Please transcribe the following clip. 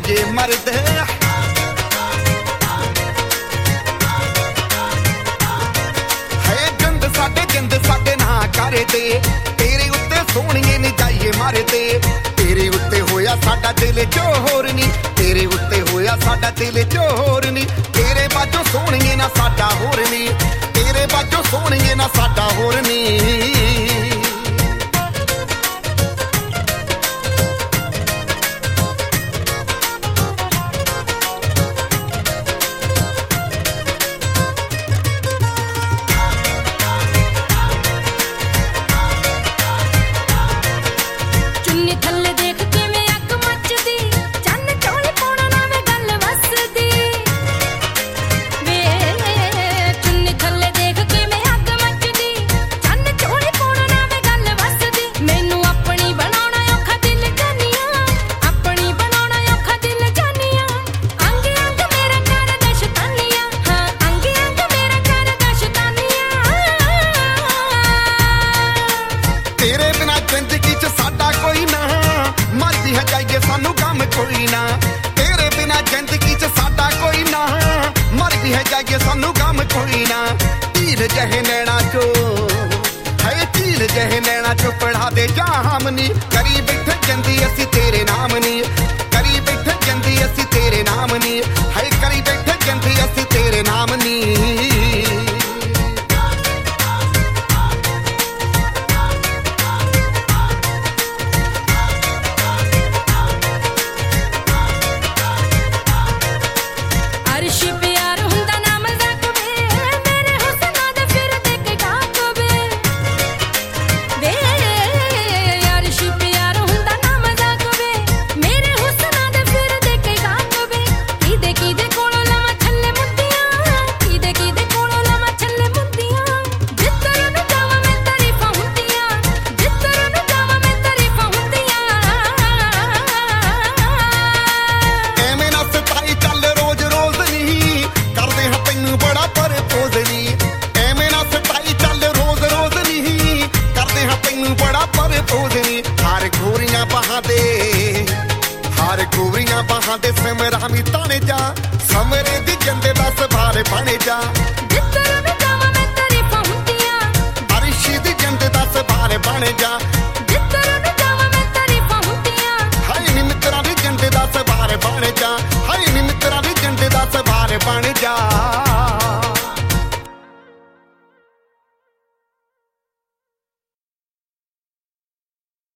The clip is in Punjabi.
ਦੂਜੇ ਮਰਦ ਸਾਡੇ ਨਾ ਕਰਦੇ ਤੇਰੇ ਉੱਤੇ ਸੋਹਣੀਏ ਨੀ ਜਾਈਏ ਮਰਦੇ ਤੇਰੇ ਉੱਤੇ ਹੋਇਆ ਸਾਡਾ ਦਿਲ ਜੋਹਰ ਨੀ ਤੇਰੇ ਉੱਤੇ ਹੋਇਆ ਸਾਡਾ ਦਿਲ ਜੋਹਰ ਨੀ ਤੇਰੇ ਬਾਝੋਂ ਸੋਹਣੀਏ ਨਾ ਸਾਡਾ ਹੋਰ ਨੀ ਤੇਰੇ ਬਾਝੋਂ ਸੋਹਣੀਏ ਨਾ ਸਾਡਾ ਹੋਰ ਨੀ ਸਾਨੂੰ ਕੰਮ ਕੋਈ ਨਾ ਤੇਰੇ ਬਿਨਾ ਜ਼ਿੰਦਗੀ 'ਚ ਸਾਡਾ ਕੋਈ ਨਾ ਮਰ ਵੀ ਹੈ ਜਾਈਏ ਸਾਨੂੰ ਕੰਮ ਕੋਈ ਨਾ ਢੀਲ ਜਿਹੇ ਨੈਣਾ ਚੋ ਹੈ ਢੀਲ ਜਿਹੇ ਨੈਣਾ ਚੋ ਪੜਾ ਦੇ ਜਾਮ ਨੀ ਕਰੀ ਬੈਠੇ ਜਾਂਦੀ ਅਸੀਂ ਤੇਰੇ ਨਾਮ ਨੀ ਕਰੀ ਬੈਠੇ ਜਾਂਦੀ ਅਸੀਂ ਤੇਰੇ ਨਾਮ ਨੀ ਹੈ ਕਰੀ ਬੈਠੇ ਜਾਂਦੀ ਅਸੀਂ ਤੇਰੇ ਨਾਮ ਨੀ ਹਾਰ ਗੋਰੀਆਂ ਬਾਹਾਂ ਦੇ ਸਮਰਾਂ ਵੀ ਤਾਣੇ ਜਾ ਸਮਰੇ ਦੀ ਜੰਦੇ ਦਾ ਸਵਾਰੇ ਬਣੇ ਜਾ ਜਿੱਧਰ ਵੀ ਜਾਵਾਂ ਮੈਂ ਤਾਰੀਫਾਂ ਹੁੰਦੀਆਂ ਅਰਸ਼ੀ ਦੀ ਜੰਦੇ ਦਾ ਸਵਾਰੇ ਬਣੇ ਜਾ